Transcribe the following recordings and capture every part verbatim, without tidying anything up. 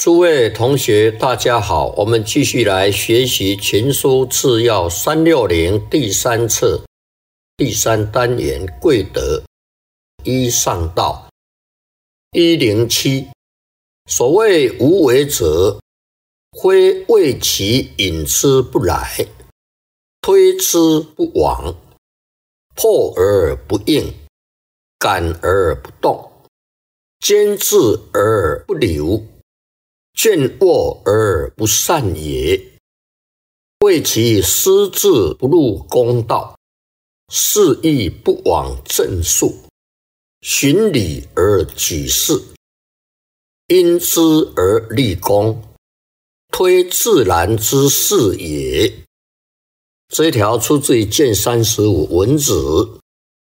诸位同学大家好，我们继续来学习群书治要三六零第三册第三单元贵德一上道一零七。所谓无为者，非为其引之不来，推之不往，迫而不应，感而不动，坚志而不留，倦卧而不善也。为其私志不入公道，肆意不往正数，循礼而举事，因之而立功，推自然之事也。这一条出自于卷三十五文子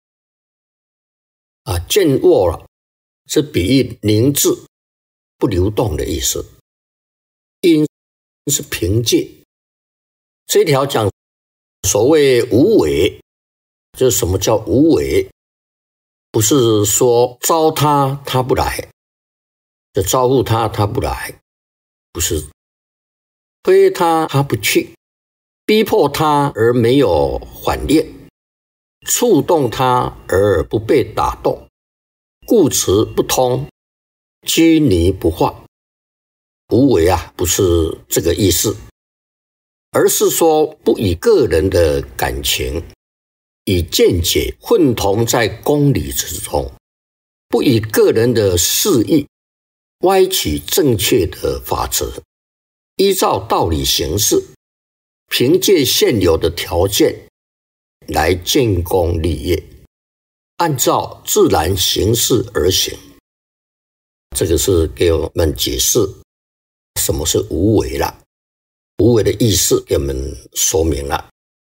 啊，倦卧了是比喻凝滞不流动的意思，因是凭借。这一条讲所谓无为，就是什么叫无为？不是说招他他不来，就招呼他他不来，不是推他他不去，逼迫他而没有反练，触动他而不被打动，固持不通，拘泥不化。无为啊，不是这个意思，而是说不以个人的感情以见解混同在公理之中，不以个人的私意歪曲正确的法则，依照道理行事，凭借现有的条件来建功立业，按照自然形式而行。这个是给我们解释什么是无为了，无为的意思给我们说明了。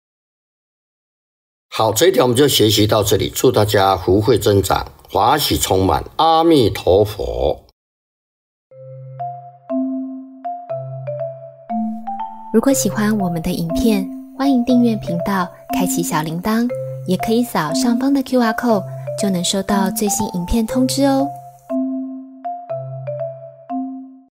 好，这一条我们就学习到这里，祝大家福慧增长，法喜充满，阿弥陀佛。 如果喜欢我们的影片，欢迎订阅频道，开启小铃铛，也可以扫上方的 Q R code， 就能收到最新影片通知哦。